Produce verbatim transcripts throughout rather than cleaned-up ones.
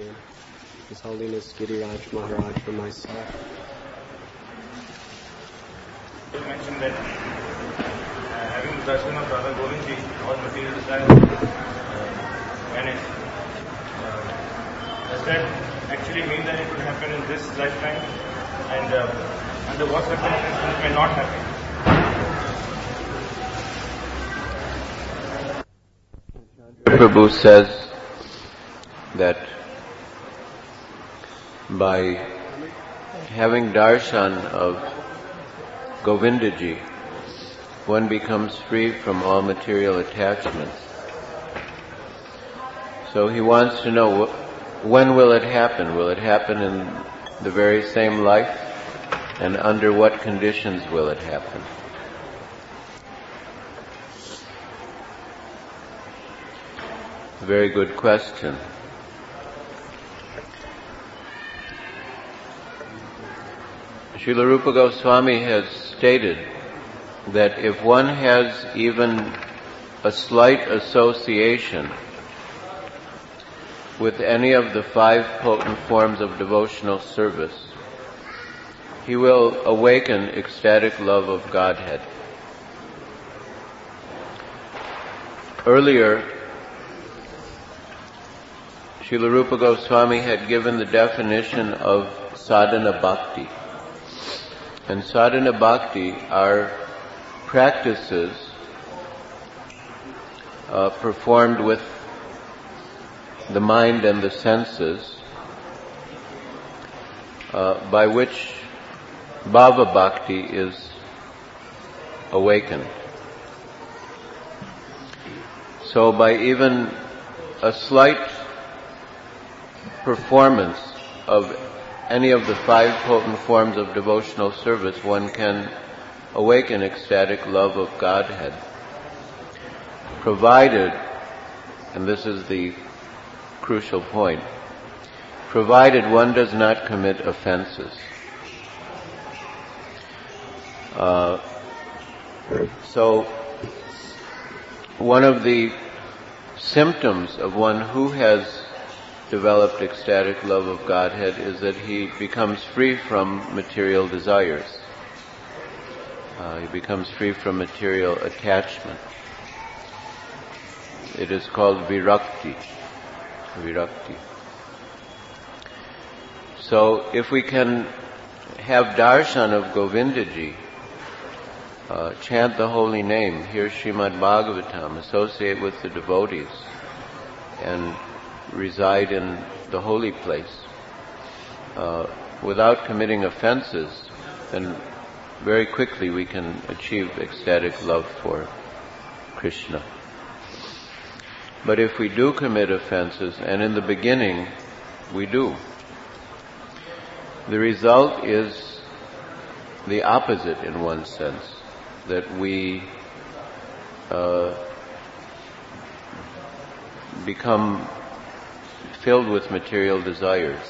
His Holiness Giriraj Maharaj for myself. You mentioned that uh, having the darshan of Radha Govindji, all material desires uh, vanish. Uh, does that actually mean that it will happen in this lifetime? And uh, under what circumstances it may not happen? Prabhu says that by having darshan of Govindaji, one becomes free from all material attachments. So he wants to know, when will it happen? Will it happen in the very same life? And under what conditions will it happen? A very good question. Srila Rupa Goswami has stated that if one has even a slight association with any of the five potent forms of devotional service, he will awaken ecstatic love of Godhead. Earlier, Srila Rupa Goswami had given the definition of sadhana bhakti. And sadhana bhakti are practices uh, performed with the mind and the senses uh, by which bhava bhakti is awakened. So by even a slight performance of any of the five potent forms of devotional service, one can awaken ecstatic love of Godhead, provided, and this is the crucial point, provided one does not commit offenses. Uh, so, one of the symptoms of one who has developed ecstatic love of Godhead is that he becomes free from material desires. Uh, he becomes free from material attachment. It is called virakti. Virakti. So if we can have darshan of Govindaji, uh, chant the holy name, hear Srimad Bhagavatam, associate with the devotees, and reside in the holy place uh, without committing offenses, then very quickly we can achieve ecstatic love for Krishna. But if we do commit offenses, and in the beginning we do, the result is the opposite in one sense, that we uh, become filled with material desires.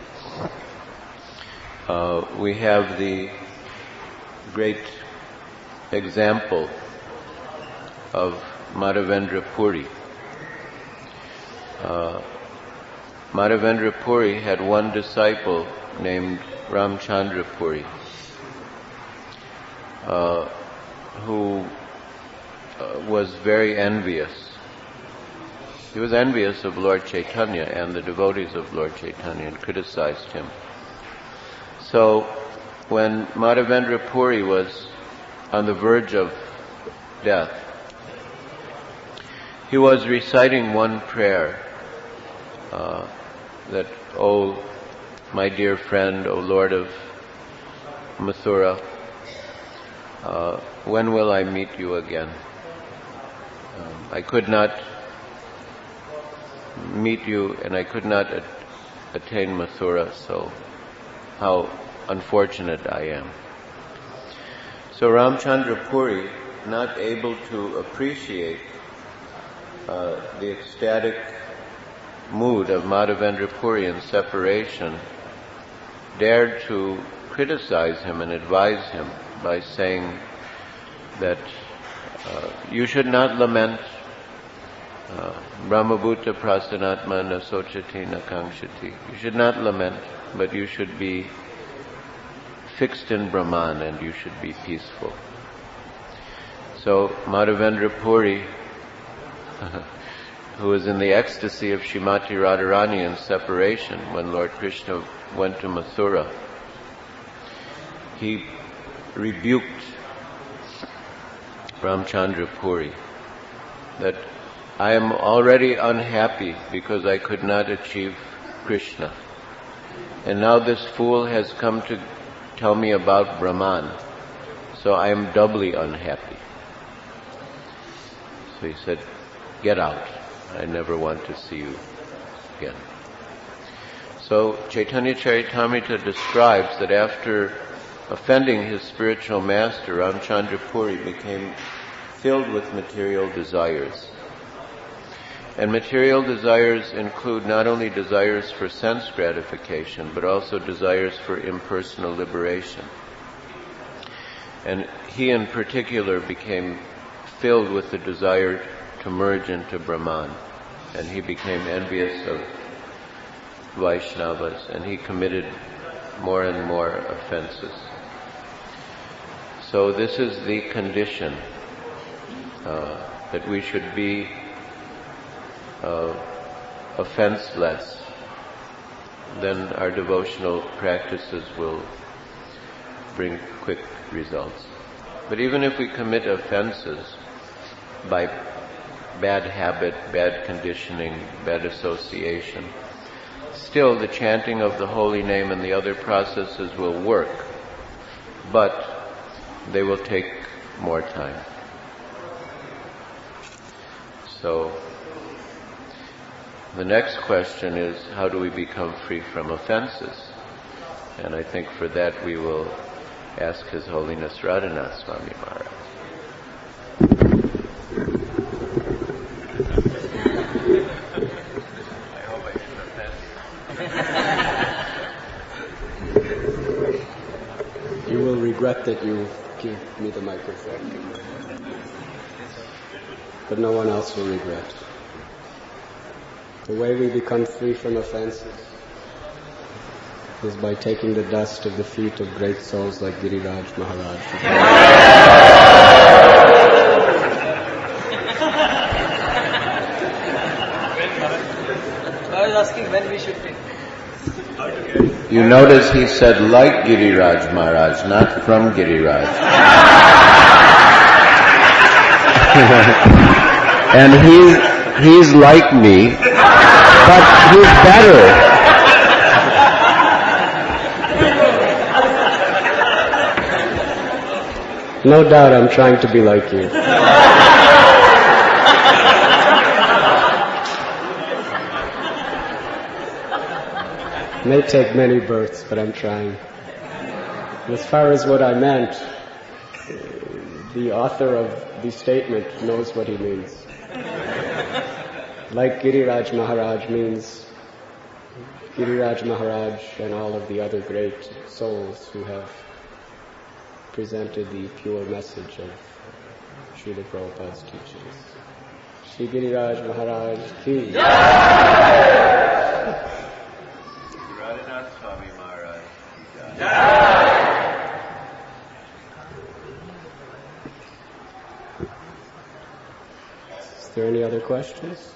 Uh, we have the great example of Madhavendra Puri. Uh, Madhavendra Puri had one disciple named Ramchandra Puri, uh, who uh, was very envious. He was envious of Lord Chaitanya and the devotees of Lord Chaitanya and criticized him. So when Madhavendra Puri was on the verge of death, he was reciting one prayer uh, that, "O my dear friend, O Lord of Mathura, uh, when will I meet you again? Um, I could not meet you, and I could not at- attain Mathura, so how unfortunate I am." So Ramchandra Puri, not able to appreciate uh, the ecstatic mood of Madhavendra Puri in separation, dared to criticize him and advise him by saying that uh, you should not lament Uh, Brahmabhuta prasanatma na sochati na kangshati. You should not lament, but you should be fixed in Brahman and you should be peaceful. So Madhavendra Puri, who was in the ecstasy of Srimati Radharani in separation when Lord Krishna went to Mathura, he rebuked Ramchandra Puri that I am already unhappy because I could not achieve Krishna. And now this fool has come to tell me about Brahman, so I am doubly unhappy. So he said, get out. I never want to see you again. So Chaitanya Charitamrita describes that after offending his spiritual master, Ramchandra Puri became filled with material desires. And material desires include not only desires for sense gratification, but also desires for impersonal liberation. And he in particular became filled with the desire to merge into Brahman. And he became envious of Vaishnavas, and he committed more and more offenses. So this is the condition, uh, that we should be uh, offenseless. Then our devotional practices will bring quick results. But even if we commit offenses by bad habit, bad conditioning, bad association, still the chanting of the holy name and the other processes will work, but they will take more time. So the next question is, how do we become free from offenses? And I think for that we will ask His Holiness Radhanath Swami Maharaj. I hope I didn't offend you. You will regret that you give me the microphone. But no one else will regret. The way we become free from offenses is by taking the dust of the feet of great souls like Giriraj Maharaj. I was asking when we should take. You notice he said like Giriraj Maharaj, not from Giriraj. And he, he's like me, but he's better. No doubt I'm trying to be like you. May take many births, but I'm trying. As far as what I meant, the author of the statement knows what he means. Like Giriraj Maharaj means Giriraj Maharaj and all of the other great souls who have presented the pure message of Srila Prabhupada's teachings. Shri Giriraj Maharaj ki. Radhanath Swami Maharaj. Is there any other questions?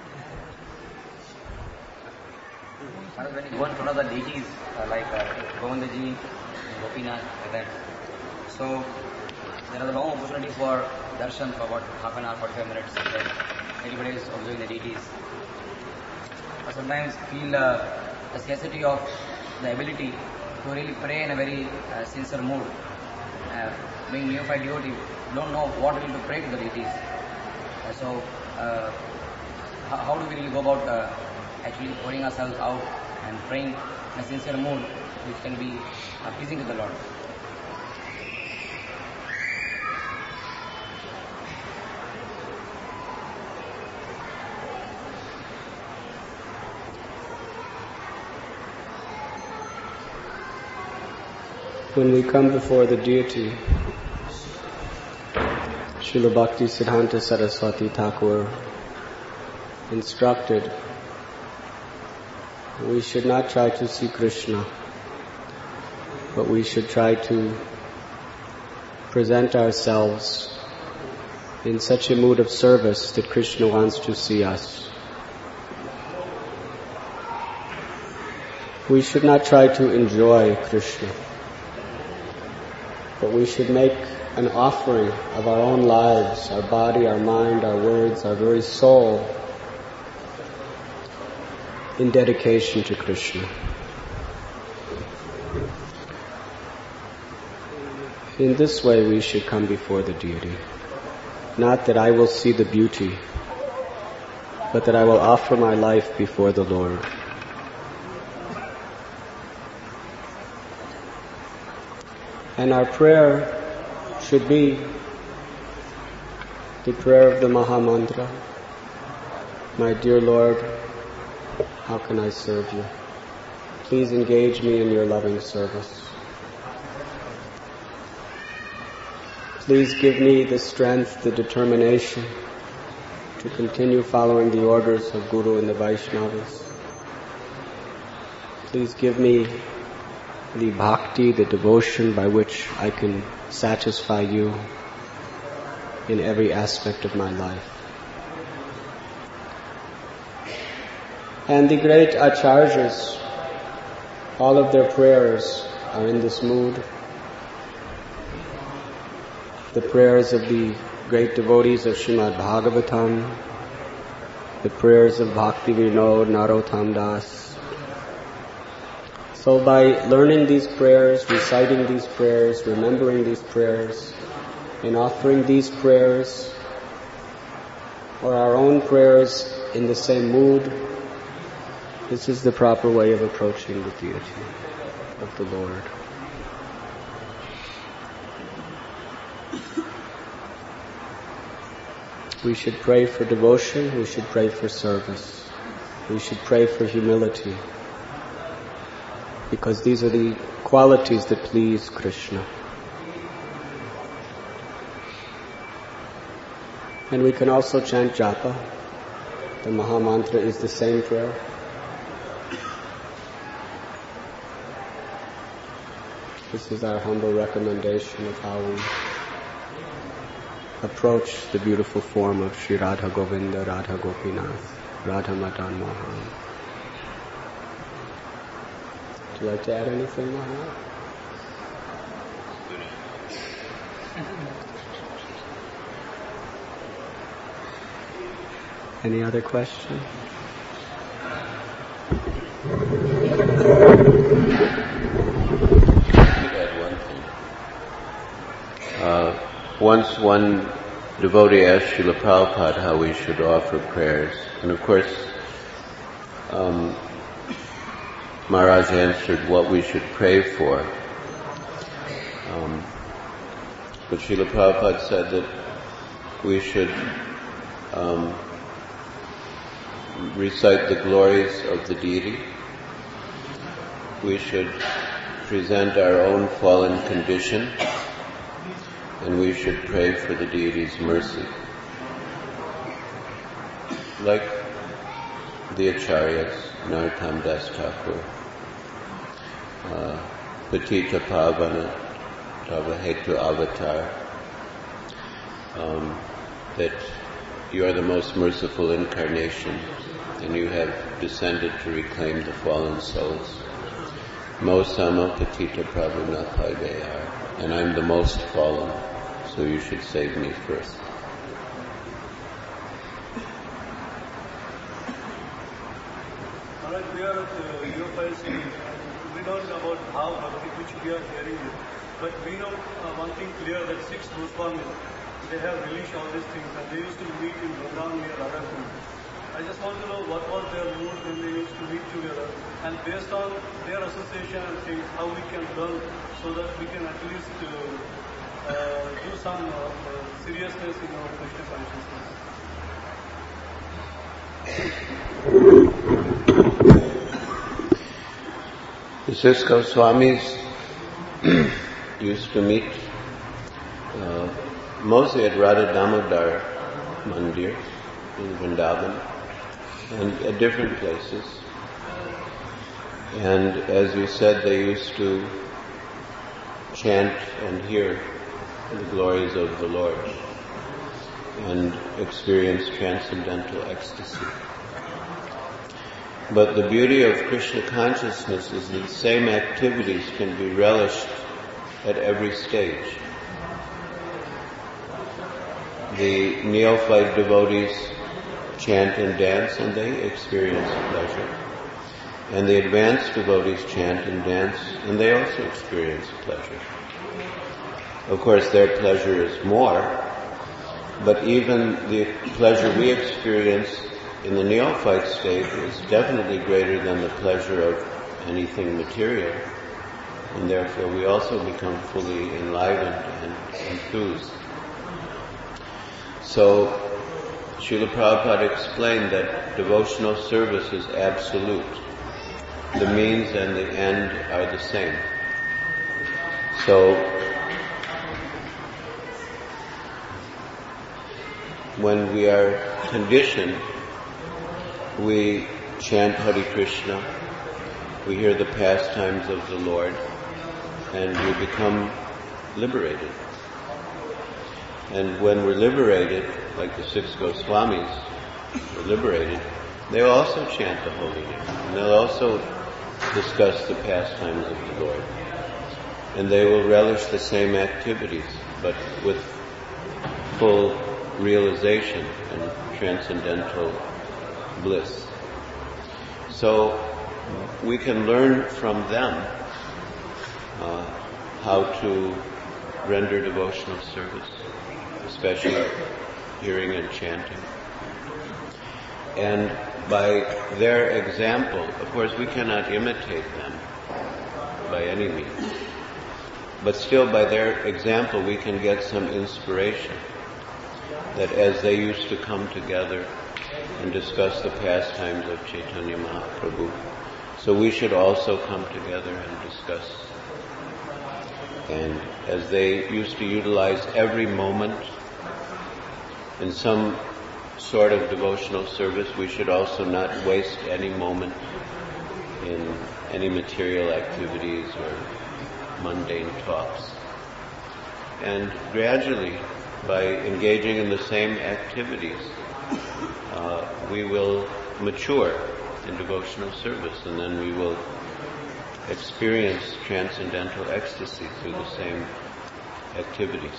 When you go in front of the deities, uh, like uh, Govindaji, Gopinath, like that, so there is a long opportunity for darshan for about half an hour, forty-five minutes. Like everybody is observing the deities. I sometimes feel uh, the scarcity of the ability to really pray in a very uh, sincere mood. Uh, being neophyte devotee, don't know what really to pray to the deities. Uh, so, uh, how, how do we really go about uh, actually pouring ourselves out and praying in a sincere mood which can be uh, pleasing to the Lord? When we come before the deity, Srila Bhakti Siddhanta Saraswati Thakur instructed, we should not try to see Krishna, but we should try to present ourselves in such a mood of service that Krishna wants to see us. We should not try to enjoy Krishna, but we should make an offering of our own lives, our body, our mind, our words, our very soul, in dedication to Krishna. In this way we should come before the deity. Not that I will see the beauty, but that I will offer my life before the Lord. And our prayer should be the prayer of the Maha Mantra. My dear Lord, how can I serve you? Please engage me in your loving service. Please give me the strength, the determination to continue following the orders of Guru and the Vaishnavas. Please give me the bhakti, the devotion by which I can satisfy you in every aspect of my life. And the great acharyas, all of their prayers are in this mood. The prayers of the great devotees of Srimad Bhagavatam, the prayers of Bhakti Vinod, Narottam Das. So by learning these prayers, reciting these prayers, remembering these prayers, and offering these prayers, or our own prayers in the same mood, this is the proper way of approaching the deity of the Lord. We should pray for devotion, we should pray for service, we should pray for humility, because these are the qualities that please Krishna. And we can also chant japa. The Maha Mantra is the same prayer. This is our humble recommendation of how we approach the beautiful form of Sri Radha Govinda, Radha Gopinath, Radha Madan Mohan. Would you like to add anything, Maharaj? Any other questions? Uh, once one devotee asked Srila Prabhupada how we should offer prayers, and of course um, Maharaj answered what we should pray for. Um, but Srila Prabhupada said that we should um, recite the glories of the deity. We should present our own fallen condition, and we should pray for the deity's mercy. Like the Acharyas, Narottam Das Thakur, uh, Patita Pavana, Tava Hetu Avatar, um, that you are the most merciful incarnation, and you have descended to reclaim the fallen souls. Mo Sama Patita Prabhu Nathai Deyar, and I'm the most fallen, so you should save me first. Alright, we are at uh, U F I C. We don't know about how Bhakti, which we are hearing it. But we know uh, one thing clear, that six Goswamis, they have released all these things, and they used to meet in Vrindavan near Radhakund. I just want to know what was their mood when they used to meet together, and based on their association and things, how we can learn so that we can at least uh, uh, do some uh, uh, seriousness in our Krishna consciousness. The six Goswamis used to meet uh, mostly at Radha Damodar Mandir in Vrindavan. and at different places. And as we said, they used to chant and hear the glories of the Lord and experience transcendental ecstasy. But the beauty of Krishna consciousness is that the same activities can be relished at every stage. The neophyte devotees chant and dance and they experience pleasure. And the advanced devotees chant and dance and they also experience pleasure. Of course, their pleasure is more, but even the pleasure we experience in the neophyte state is definitely greater than the pleasure of anything material. And therefore we also become fully enlivened and enthused. So, Srila Prabhupada explained that devotional service is absolute. The means and the end are the same. So, when we are conditioned, we chant Hare Krishna, we hear the pastimes of the Lord, and we become liberated. And when we're liberated, like the six Goswamis were liberated, they also chant the holy name. And they'll also discuss the pastimes of the Lord. And they will relish the same activities, but with full realization and transcendental bliss. So we can learn from them uh, how to render devotional service, especially hearing and chanting. And by their example, of course we cannot imitate them by any means, but still by their example we can get some inspiration that as they used to come together and discuss the pastimes of Chaitanya Mahaprabhu, so we should also come together and discuss. And as they used to utilize every moment in some sort of devotional service, we should also not waste any moment in any material activities or mundane talks. And gradually, by engaging in the same activities, uh, we will mature in devotional service, and then we will experience transcendental ecstasy through the same activities.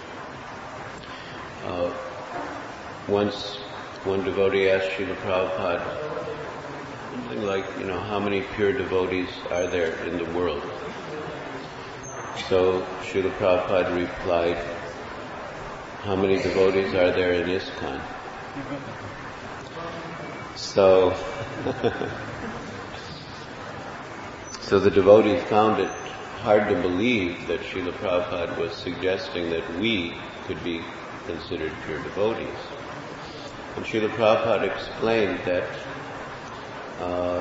Uh, once one devotee asked Srila Prabhupada something like, you know, how many pure devotees are there in the world? So Srila Prabhupada replied, how many devotees are there in ISKCON? So, so the devotee found it hard to believe that Srila Prabhupada was suggesting that we could be considered pure devotees. And Srila Prabhupada explained that uh,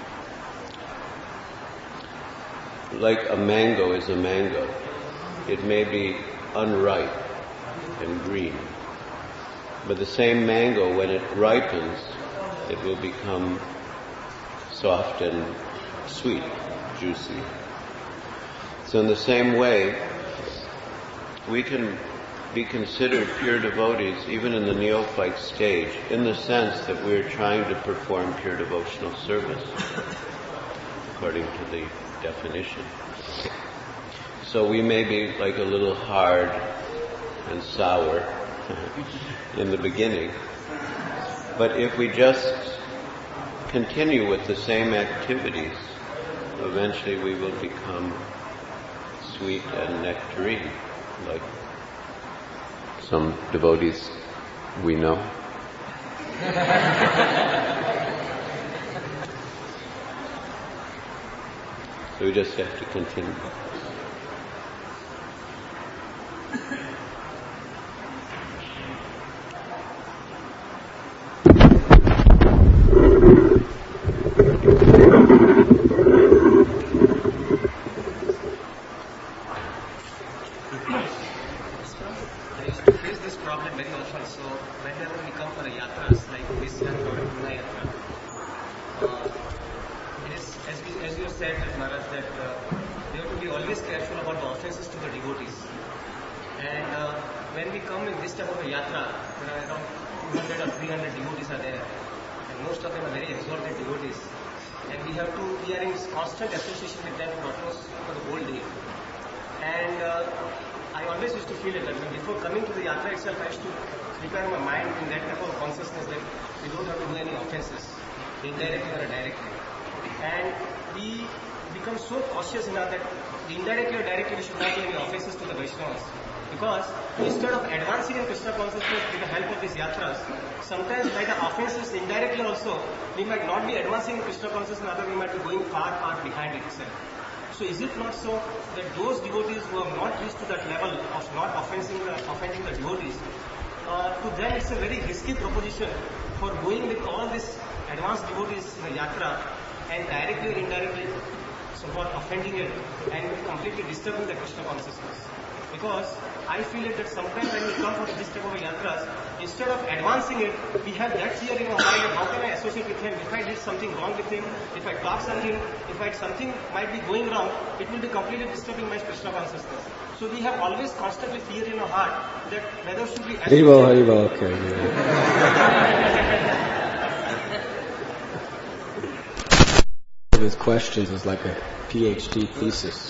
like a mango is a mango, it may be unripe and green, but the same mango, when it ripens, it will become soft and sweet, juicy. So in the same way, we can be considered pure devotees even in the neophyte stage, in the sense that we're trying to perform pure devotional service, according to the definition. So we may be like a little hard and sour in the beginning, but if we just continue with the same activities, eventually we will become sweet and nectarine, like some devotees we know. So we just have to continue. Problem very often. So whenever we come for a yatras like this and Gauranga Yatra, it is, as, we, as you said, Maharaj, that uh, we have to be always careful about the offenses to the devotees. And uh, when we come in this type of a yatra, there are around two hundred or three hundred devotees are there, and most of them are very exalted devotees. And we have to, we are in constant association with them almost for the whole day. And uh, I always used to feel it that before coming to the yatra itself, I used to prepare my mind in that type of consciousness that we don't have to do any offenses, indirectly or directly. And we become so cautious in our that indirectly or directly we should not do any offenses to the Vaishnavas. Because instead of advancing in Krishna consciousness with the help of these yatras, sometimes by the offenses indirectly also, we might not be advancing in Krishna consciousness, rather we might be going far, far behind it itself. So is it not so that those devotees who have not reached to that level of not offending the, offending the devotees, uh, to them it's a very risky proposition for going with all these advanced devotees in the yatra and directly or indirectly somewhat offending it and completely disturbing the Krishna consciousness. Because I feel it that sometimes when we come for this type of yatras, instead of advancing it, we have that fear in our mind that how can I associate with him? If I did something wrong with him, if I talk something, if I something might be going wrong, it will be completely disturbing my Krishna consciousness. So we have always constantly fear in our heart that whether should we associate... Haribo, Haribo, okay. One of his questions is like a PhD thesis.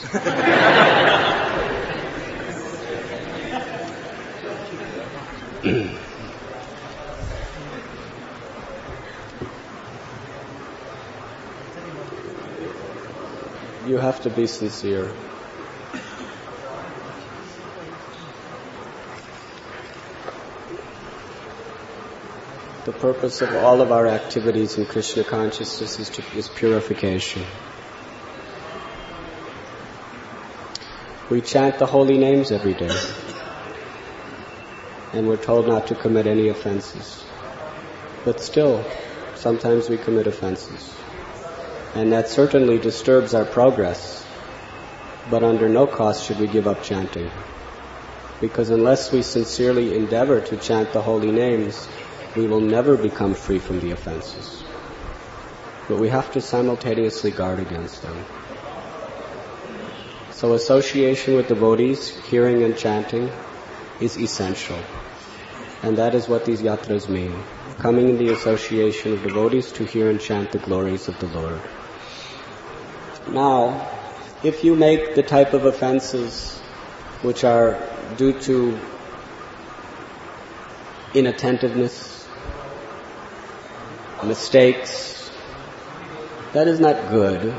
You have to be sincere. The purpose of all of our activities in Krishna consciousness is, to, is purification. We chant the holy names every day, and we're told not to commit any offenses. But still, sometimes we commit offenses. And that certainly disturbs our progress. But under no cost should we give up chanting. Because unless we sincerely endeavor to chant the holy names, we will never become free from the offenses. But we have to simultaneously guard against them. So association with devotees, hearing and chanting, is essential. And that is what these yatras mean. Coming in the association of devotees to hear and chant the glories of the Lord. Now, if you make the type of offenses which are due to inattentiveness, mistakes, that is not good,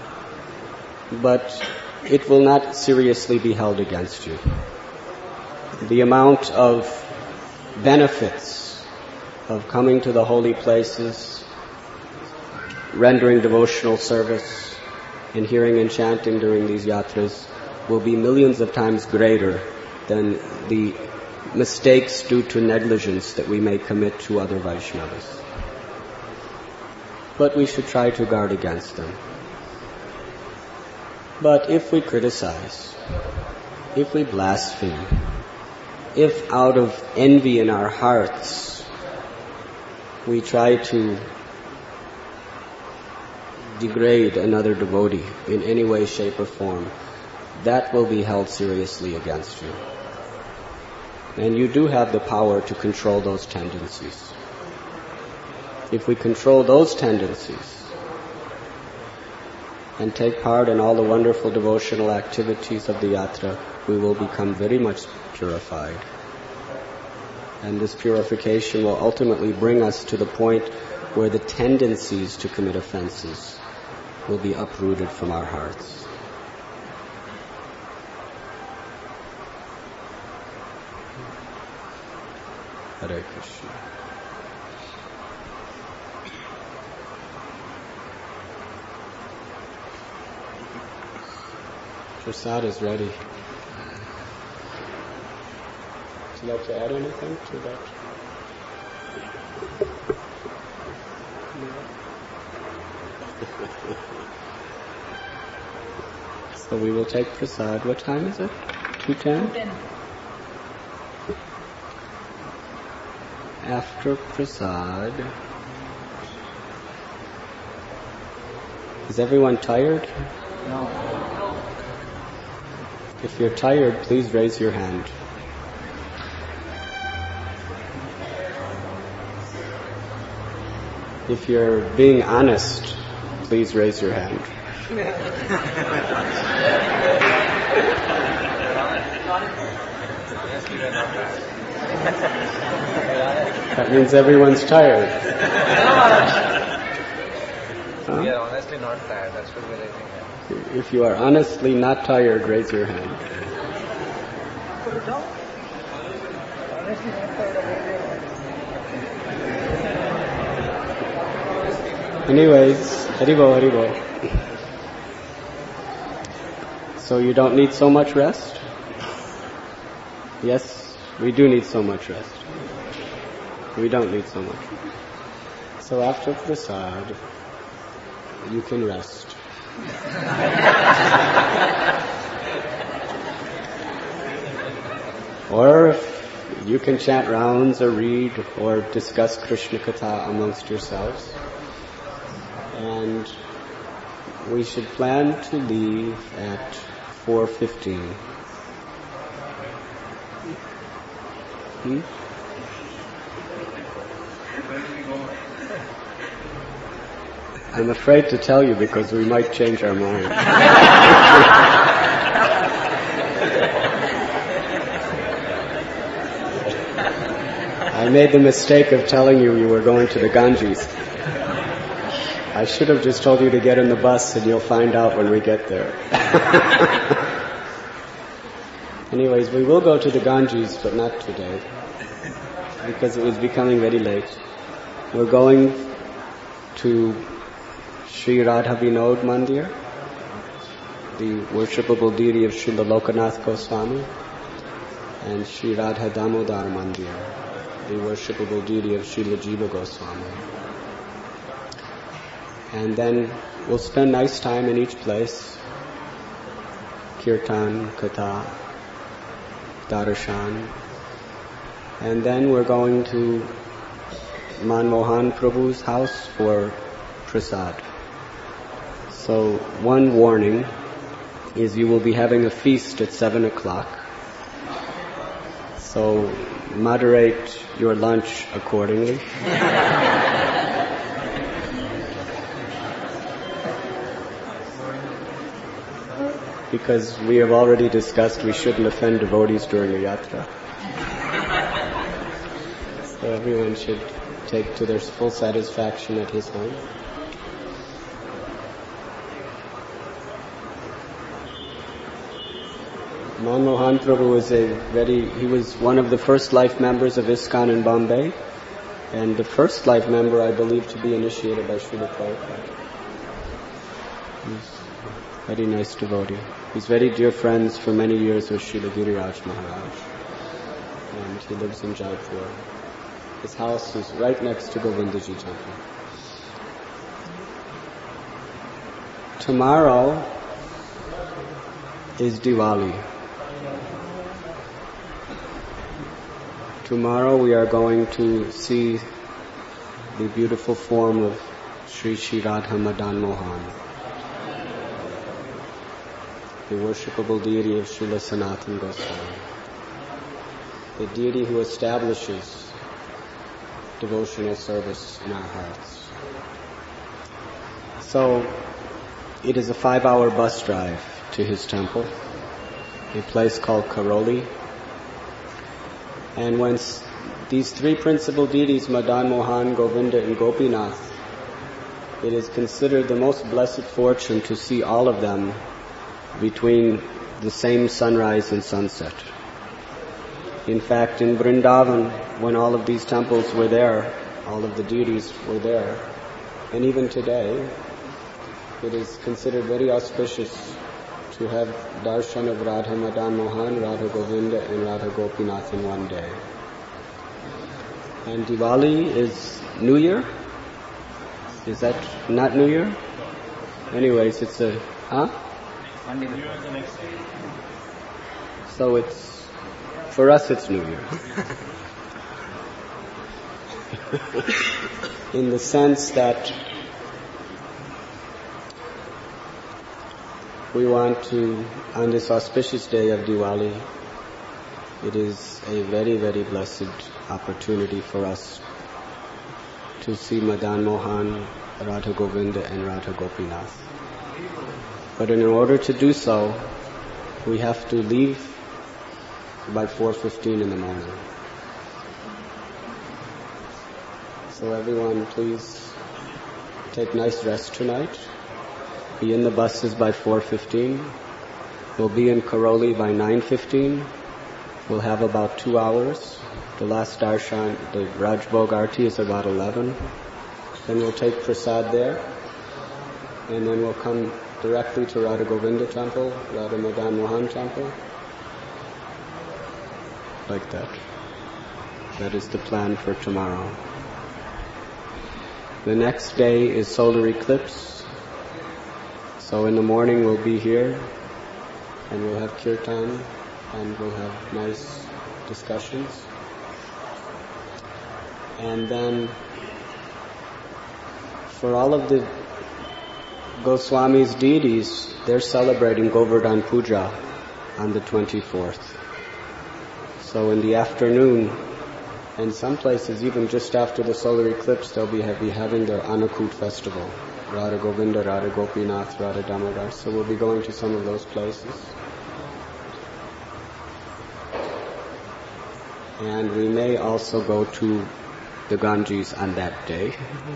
but it will not seriously be held against you. The amount of benefits of coming to the holy places, rendering devotional service, and hearing and chanting during these yatras will be millions of times greater than the mistakes due to negligence that we may commit to other Vaishnavas. But we should try to guard against them. But if we criticize, if we blaspheme, if out of envy in our hearts we try to degrade another devotee in any way, shape or form, that will be held seriously against you. And you do have the power to control those tendencies. If we control those tendencies and take part in all the wonderful devotional activities of the yatra, we will become very much purified. And this purification will ultimately bring us to the point where the tendencies to commit offenses will be uprooted from our hearts. Hare Krishna. Prasad is ready. Would you like to add anything to that? So we will take prasad. What time is it? two ten? two ten. After prasad, Is everyone tired? No. If you're tired, please raise your hand. If you're being honest, please raise your hand. That means everyone's tired. Huh? We are honestly not tired. That's what we're raising. If you are honestly not tired, raise your hand. Anyways, Haribo, Haribo. So you don't need so much rest? Yes, we do need so much rest. We don't need so much. So after prasad, you can rest. Or you can chant rounds or read or discuss Krishna Katha amongst yourselves. And we should plan to leave at four fifteen. Hmm? I'm afraid to tell you because we might change our mind. I made the mistake of telling you you were going to the Ganges. I should have just told you to get in the bus and you'll find out when we get there. Anyways, we will go to the Ganges, but not today, because it was becoming very late. We're going to Sri Radha Vinod Mandir, the worshipable deity of Srila Lokanath Goswami, and Sri Radha Damodar Mandir, the worshipable deity of Srila Jiva Goswami. And then we'll spend nice time in each place. Kirtan, Katha, Darshan. And then we're going to Manmohan Prabhu's house for prasad. So one warning is you will be having a feast at seven o'clock. So moderate your lunch accordingly. Because we have already discussed we shouldn't offend devotees during the yatra. So everyone should take to their full satisfaction at his home. Manmohan Prabhu was a very, he was one of the first life members of ISKCON in Bombay, and the first life member I believe to be initiated by Srila Prabhupada. He's a very nice devotee. He's very dear friends for many years with Srila Giriraj Maharaj, and he lives in Jaipur. His house is right next to Govindaji Temple. Tomorrow is Diwali. Tomorrow we are going to see the beautiful form of Sri Sri Radha Madan Mohan, the worshipable deity of Srila Sanatana Goswami, the deity who establishes devotional service in our hearts. So, it is a five-hour bus drive to his temple, a place called Karoli. And when these three principal deities, Madan Mohan, Govinda, and Gopinath, it is considered the most blessed fortune to see all of them between the same sunrise and sunset. In fact, in Vrindavan, when all of these temples were there, all of the deities were there, and even today, it is considered very auspicious to have darshan of Radha Madan Mohan, Radha Govinda, and Radha Gopinath in one day. And Diwali is New Year? Is that not New Year? Anyways, it's a, huh? Monday before. So it's, for us it's New Year. In the sense that we want to, on this auspicious day of Diwali, it is a very, very blessed opportunity for us to see Madan Mohan, Radha Govinda and Radha Gopinath. But in order to do so, we have to leave by four fifteen in the morning. So everyone, please take nice rest tonight. Be in the buses by four fifteen. We'll be in Karoli by nine fifteen. We'll have about two hours. The last darshan, the Rajbhog Arti is about eleven. Then we'll take prasad there. And then we'll come directly to Radha Govinda temple, Radha Madan Mohan temple. Like that. That is the plan for tomorrow. The next day is solar eclipse. So in the morning we'll be here and we'll have kirtan and we'll have nice discussions. And then for all of the Goswami's deities, they're celebrating Govardhan Puja on the twenty-fourth. So in the afternoon, and some places even just after the solar eclipse, they'll be, have, be having their Anakut festival. Radha Govinda, Radha Gopinath, Radha Damodar. So we'll be going to some of those places. And we may also go to the Ganges on that day.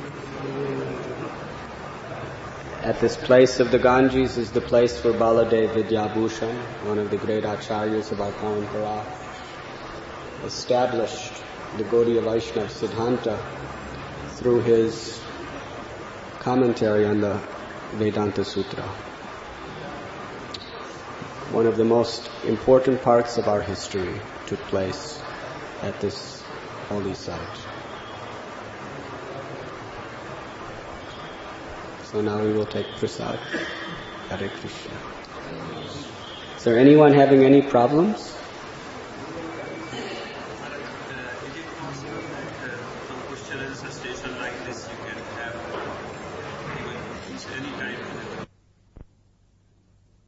At this place of the Ganges is the place where Baladev Vidyabhushan, one of the great acharyas of our parampara, established the Gaudiya Vaishnava Siddhanta through his commentary on the Vedanta Sutra. One of the most important parts of our history took place at this holy site. So now we will take prasad. Hare Krishna. Is there anyone having any problems? Is it possible that uh, from Kushal as a station like this you can have even any time